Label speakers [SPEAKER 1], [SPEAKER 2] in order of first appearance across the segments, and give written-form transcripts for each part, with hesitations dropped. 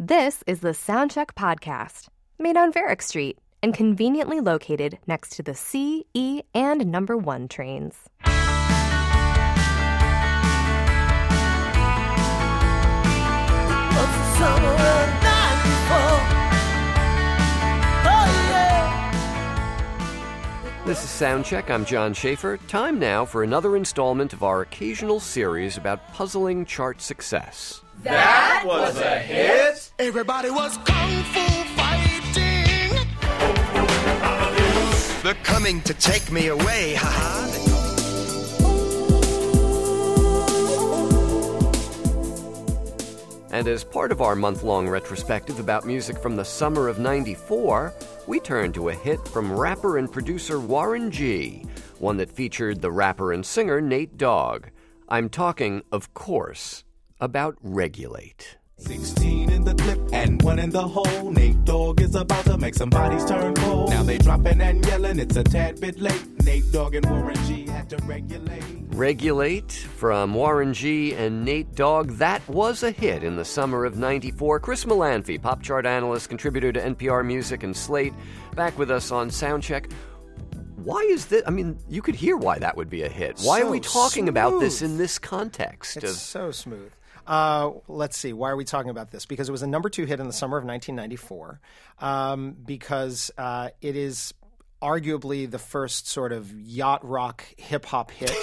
[SPEAKER 1] This is the Soundcheck Podcast, made on Varick Street and conveniently located next to the C, E, and number 1 trains.
[SPEAKER 2] This is Soundcheck. I'm John Schaefer. Time now for another installment of our occasional series about puzzling chart success.
[SPEAKER 3] That was a hit!
[SPEAKER 4] Everybody was kung fu fighting. They're coming to take me away, haha.
[SPEAKER 2] And as part of our month-long retrospective about music from the summer of '94, we turn to a hit from rapper and producer Warren G, one that featured the rapper and singer Nate Dogg. I'm talking, of course, about Regulate.
[SPEAKER 3] 16 in the clip and 1 in the hole. Nate Dogg is about to make some bodies turn cold. Now they dropping and yelling, it's a tad bit late. Nate Dogg and Warren G had to regulate.
[SPEAKER 2] Regulate from Warren G and Nate Dogg. That was a hit in the summer of '94. Chris Molanphy, pop chart analyst, contributor to NPR Music and Slate, back with us on Soundcheck. Why is this? I mean, you could hear why that would be a hit. Why are we talking about this in this context?
[SPEAKER 5] It's so smooth. Let's see. Why are we talking about this? Because it was a number 2 hit in the summer of 1994. Because it is arguably the first sort of yacht rock hip hop hit.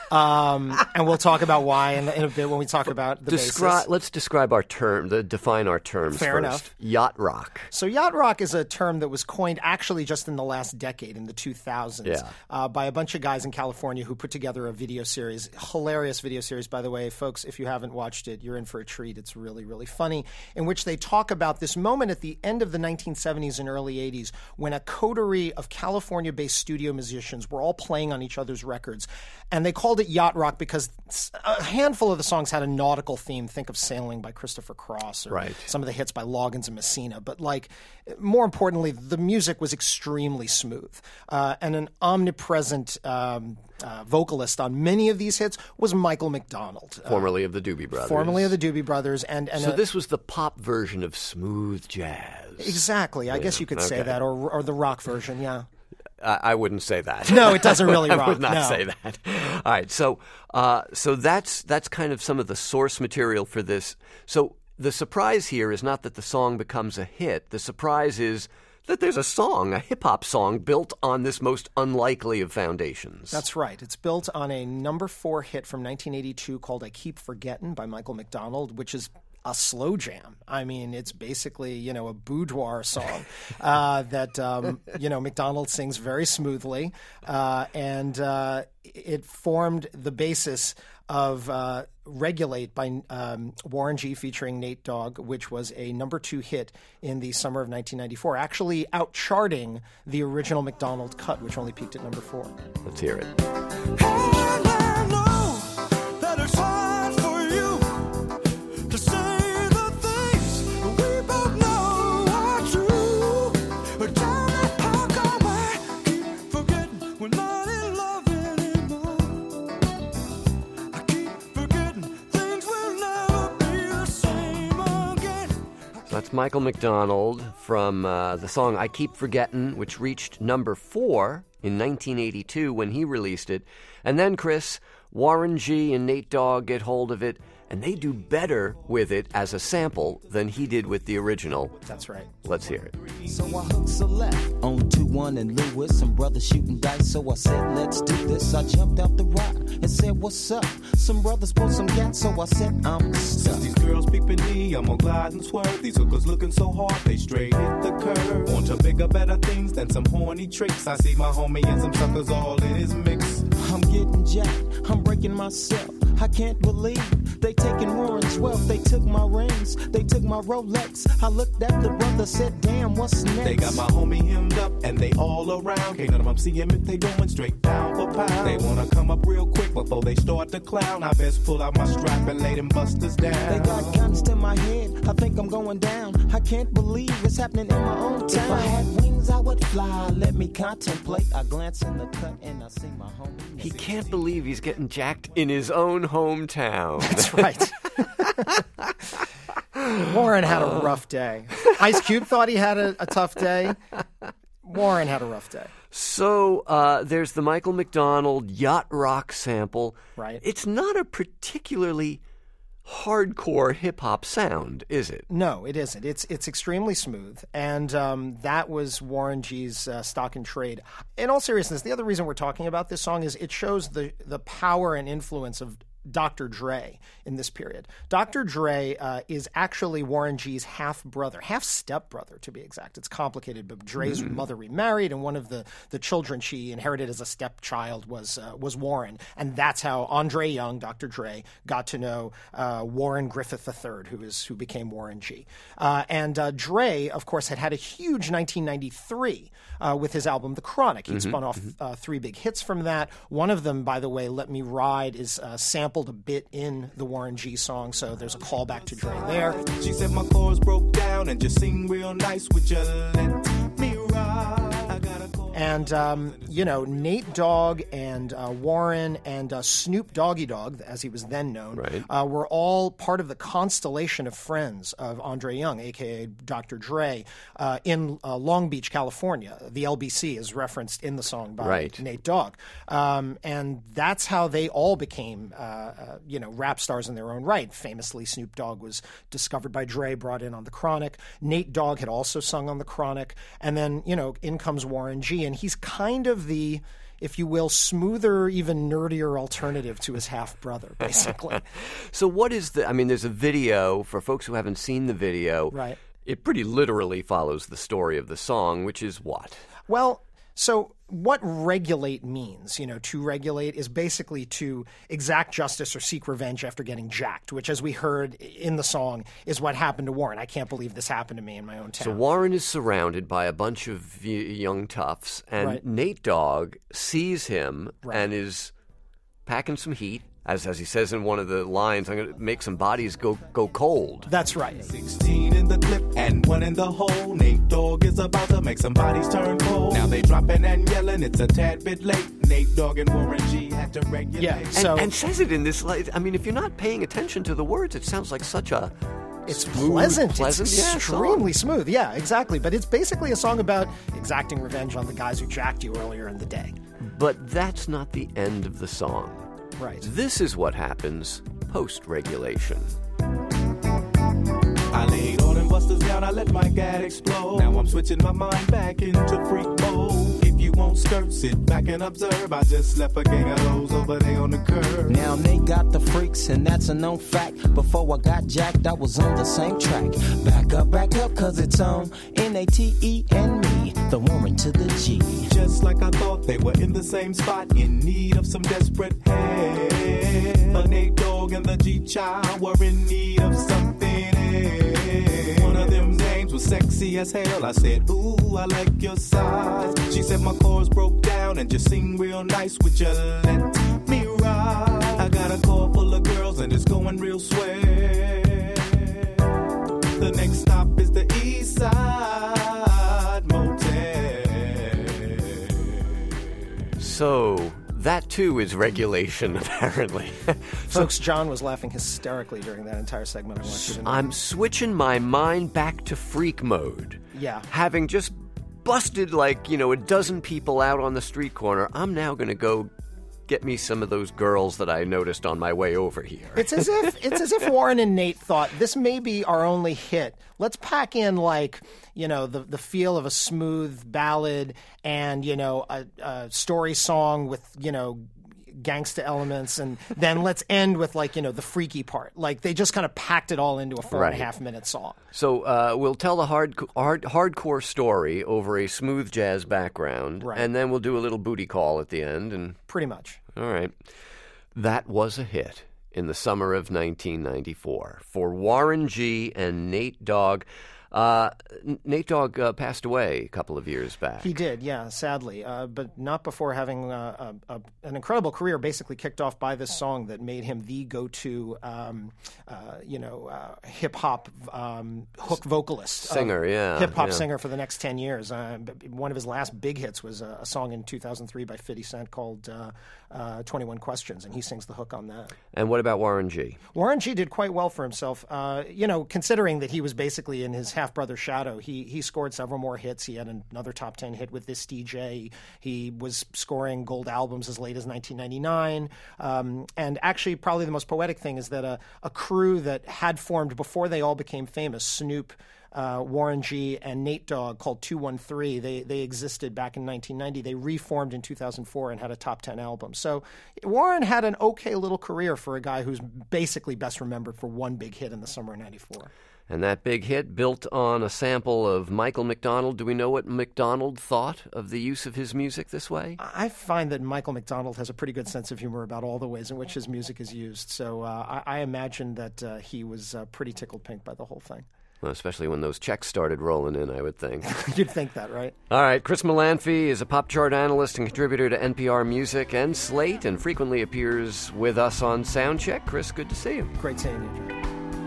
[SPEAKER 5] And we'll talk about why in a bit when we talk about the basis.
[SPEAKER 2] Let's describe our term, define our terms
[SPEAKER 5] Fair
[SPEAKER 2] first.
[SPEAKER 5] enough.
[SPEAKER 2] Yacht rock.
[SPEAKER 5] So yacht rock is a term that was coined actually just in the last decade, in the 2000s, by a bunch of guys in California who put together a video series, hilarious video series, by the way. Folks, if you haven't watched it, you're in for a treat. It's really, really funny, in which they talk about this moment at the end of the 1970s and early 80s when a coterie of California-based studio musicians were all playing on each other's records. And they called it yacht rock because a handful of the songs had a nautical theme. Think of Sailing by Christopher Cross or some of the hits by Loggins and Messina. But more importantly, the music was extremely smooth. And an omnipresent vocalist on many of these hits was Michael McDonald.
[SPEAKER 2] Formerly of the Doobie Brothers. So this was the pop version of smooth jazz.
[SPEAKER 5] Exactly. I guess you could say that, or the rock version, yeah.
[SPEAKER 2] I wouldn't say that.
[SPEAKER 5] No, it doesn't really rock.
[SPEAKER 2] I would not say that. All right, so that's kind of some of the source material for this. So the surprise here is not that the song becomes a hit. The surprise is that there's a song, a hip-hop song, built on this most unlikely of foundations.
[SPEAKER 5] That's right. It's built on a number 4 hit from 1982 called I Keep Forgettin' by Michael McDonald, which is a slow jam. I mean, it's basically, a boudoir song that, McDonald sings very smoothly. And it formed the basis of Regulate by Warren G featuring Nate Dogg, which was a number 2 hit in the summer of 1994, actually outcharting the original McDonald cut, which only peaked at number 4.
[SPEAKER 2] Let's hear it. That's Michael McDonald from the song I Keep Forgettin', which reached number 4 in 1982 when he released it. And then, Chris, Warren G and Nate Dogg get hold of it, and they do better with it as a sample than he did with the original.
[SPEAKER 5] That's right.
[SPEAKER 2] Let's hear it.
[SPEAKER 6] So I hooked Select on 2-1 and Lewis, some brothers shooting dice. So I said, let's do this. I jumped out the rock and said, what's up? Some brothers pulled some gas, so I said, I'm stuck.
[SPEAKER 3] Since these girls peeping me, I'm gonna glide and swerve. These hookers looking so hard, they straight hit the curve. Want to bigger, better things than some horny tricks. I see my homie and some suckers all in his mix.
[SPEAKER 6] I'm getting jacked, I'm breaking myself. I can't believe they taking Warren's wealth. They took my rings, they took my Rolex. I looked at the brother, said, damn, what's next?
[SPEAKER 3] They got my homie hemmed up and they all around. Can't none of them see him if they going straight pound for pound. They wanna come up real quick before they start to clown. I best pull out my strap and lay them busters down.
[SPEAKER 6] They got guns to my head, I think I'm going down. I can't believe it's happening in my own town. If I had wings, I would fly. Let me contemplate. I glance in the cut and I see my homie.
[SPEAKER 2] He can't believe he's getting jacked in his own hometown.
[SPEAKER 5] That's right. Warren had a rough day. Ice Cube thought he had a tough day. Warren had a rough day.
[SPEAKER 2] So there's the Michael McDonald Yacht Rock sample.
[SPEAKER 5] Right.
[SPEAKER 2] It's not a particularly hardcore hip-hop sound, is it?
[SPEAKER 5] No, it isn't. It's extremely smooth, and that was Warren G's stock in trade. In all seriousness, the other reason we're talking about this song is it shows the power and influence of Dr. Dre in this period. Dr. Dre is actually Warren G's half-brother, half-step-brother to be exact. It's complicated, but Dre's mother remarried, and one of the children she inherited as a stepchild was Warren. And that's how Andre Young, Dr. Dre, got to know Warren Griffith III, who became Warren G. And Dre, of course, had a huge 1993 with his album The Chronic. He'd spun off three big hits from that. One of them, by the way, Let Me Ride, is sampled a bit in the Warren G song, so there's a callback to Dre there.
[SPEAKER 3] She said my chords broke down and just sing real nice. Would you let me ride? I got a chord.
[SPEAKER 5] And, Nate Dogg and Warren and Snoop Doggy Dogg, as he was then known, were all part of the constellation of friends of Andre Young, a.k.a. Dr. Dre, in Long Beach, California. The LBC is referenced in the song by Nate Dogg. And that's how they all became, rap stars in their own right. Famously, Snoop Dogg was discovered by Dre, brought in on The Chronic. Nate Dogg had also sung on The Chronic. And then, in comes Warren G, and he's kind of the, if you will, smoother, even nerdier alternative to his half-brother, basically.
[SPEAKER 2] So what is there's a video, for folks who haven't seen the video.
[SPEAKER 5] Right.
[SPEAKER 2] It pretty literally follows the story of the song, which is what?
[SPEAKER 5] Well, so what regulate means, to regulate is basically to exact justice or seek revenge after getting jacked, which, as we heard in the song, is what happened to Warren. I can't believe this happened to me in my own town.
[SPEAKER 2] So Warren is surrounded by a bunch of young toughs, and Nate Dogg sees him and is packing some heat. As he says in one of the lines, I'm going to make some bodies go cold.
[SPEAKER 5] That's right.
[SPEAKER 3] 16 in the clip and 1 in the hole. Nate Dogg is about to make some bodies turn cold. Now they dropping and yelling, it's a tad bit late. Nate Dogg and Warren G had to regulate.
[SPEAKER 5] Yeah,
[SPEAKER 2] and says it in this, if you're not paying attention to the words, it sounds like such a...
[SPEAKER 5] It's
[SPEAKER 2] smooth,
[SPEAKER 5] pleasant. It's extremely smooth. Yeah, exactly. But it's basically a song about exacting revenge on the guys who jacked you earlier in the day.
[SPEAKER 2] But that's not the end of the song.
[SPEAKER 5] Right.
[SPEAKER 2] This is what happens post-regulation.
[SPEAKER 3] I laid all them busters down, I let my gat explode. Now I'm switching my mind back into freak mode. If you won't skirt, sit back and observe. I just left a gang of those over there on the curb.
[SPEAKER 6] Now they got the freaks, and that's a known fact. Before I got jacked, I was on the same track. Back up, cause it's on N-A-T-E and me, the Warren to the G.
[SPEAKER 3] Just like I thought, they were in the same spot, in need of some desperate help. The Nate Dogg and the G-Child were in need of something else. One of them names was sexy as hell. I said, ooh, I like your size. She said my chords broke down and just sing real nice. Would you let me ride? I got a car full of girls and it's going real swell. The next stop is the East Side Motel.
[SPEAKER 2] So that too is regulation, apparently.
[SPEAKER 5] Folks, John was laughing hysterically during that entire segment. I want you to know.
[SPEAKER 2] I'm switching my mind back to freak mode.
[SPEAKER 5] Yeah.
[SPEAKER 2] Having just busted a dozen people out on the street corner, I'm now going to go get me some of those girls that I noticed on my way over here.
[SPEAKER 5] It's as if Warren and Nate thought, this may be our only hit. Let's pack in the feel of a smooth ballad and, a story song with, gangsta elements, and then let's end with the freaky part. They just kind of packed it all into a 4.5 minute song.
[SPEAKER 2] So we'll tell the hardcore story over a smooth jazz background, and then we'll do a little booty call at the end. And
[SPEAKER 5] pretty much.
[SPEAKER 2] All right. That was a hit in the summer of 1994 for Warren G and Nate Dogg. Nate Dogg passed away a couple of years back.
[SPEAKER 5] He did, yeah, sadly, but not before having an incredible career basically kicked off by this song that made him the go-to, hip-hop hook vocalist.
[SPEAKER 2] Singer,
[SPEAKER 5] hip-hop singer for the next 10 years. One of his last big hits was a song in 2003 by 50 Cent called 21 Questions, and he sings the hook on that.
[SPEAKER 2] And what about Warren G? Warren
[SPEAKER 5] G did quite well for himself. Considering that he was basically in his half-brother's shadow, he scored several more hits. He had another top 10 hit with This DJ. He was scoring gold albums as late as 1999. And actually, probably the most poetic thing is that a crew that had formed before they all became famous, Snoop, Warren G, and Nate Dogg, called 213. They existed back in 1990. They reformed in 2004 and had a top 10 album. So Warren had an okay little career for a guy who's basically best remembered for one big hit in the summer of 94.
[SPEAKER 2] And that big hit built on a sample of Michael McDonald. Do we know what McDonald thought of the use of his music this way?
[SPEAKER 5] I find that Michael McDonald has a pretty good sense of humor about all the ways in which his music is used. So I imagine that he was pretty tickled pink by the whole thing.
[SPEAKER 2] Well, especially when those checks started rolling in, I would think.
[SPEAKER 5] You'd think that, right?
[SPEAKER 2] All right. Chris Molanphy is a pop chart analyst and contributor to NPR Music and Slate, and frequently appears with us on Soundcheck. Chris, good to see you.
[SPEAKER 5] Great seeing you, John.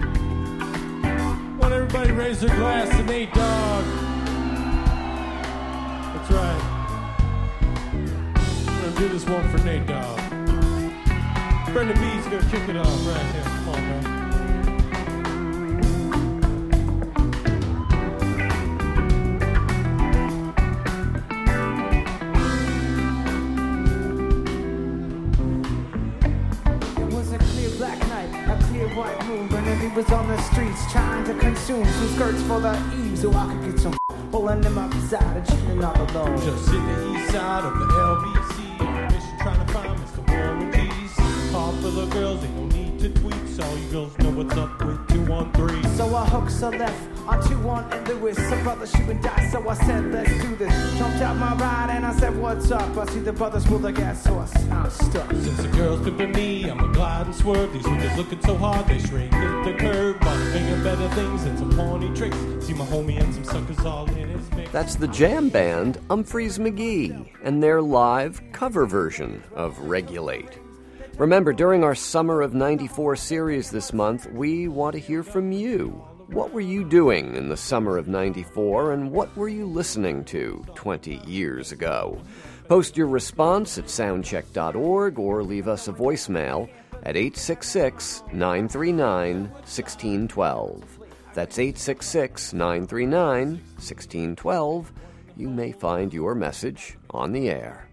[SPEAKER 7] Want everybody raise their glass to Nate Dogg. That's right. We're going to do this one for Nate Dogg. Brendan B's going to kick it off right here. Come on, man.
[SPEAKER 8] White moon, Bernadette was on the streets trying to consume some skirts for the eve so I could get some pulling them up beside and chilling all alone.
[SPEAKER 7] Just hit the east side of the LBC, mission trying to find Mr. Warren G's. All for the girls, ain't no need to tweet, so you girls know what's up with 213.
[SPEAKER 8] So I hooked a left on 21 and Lewis, some brothers shooting dice, so I said let's do this. Jumped out my ride and I said what's up. I see the brothers pull the gas, so I'm stuck.
[SPEAKER 7] Since the girls pimping me, I'ma glide and swerve. These niggas looking so hard, they shrink at the curve. While they thinking better things and some horny tricks. See my homie and some suckers all in his mix.
[SPEAKER 2] That's the jam band Humphreys McGee and their live cover version of Regulate. Remember, during our Summer of 94 series this month, we want to hear from you. What were you doing in the summer of 94, and what were you listening to 20 years ago? Post your response at soundcheck.org or leave us a voicemail at 866-939-1612. That's 866-939-1612. You may find your message on the air.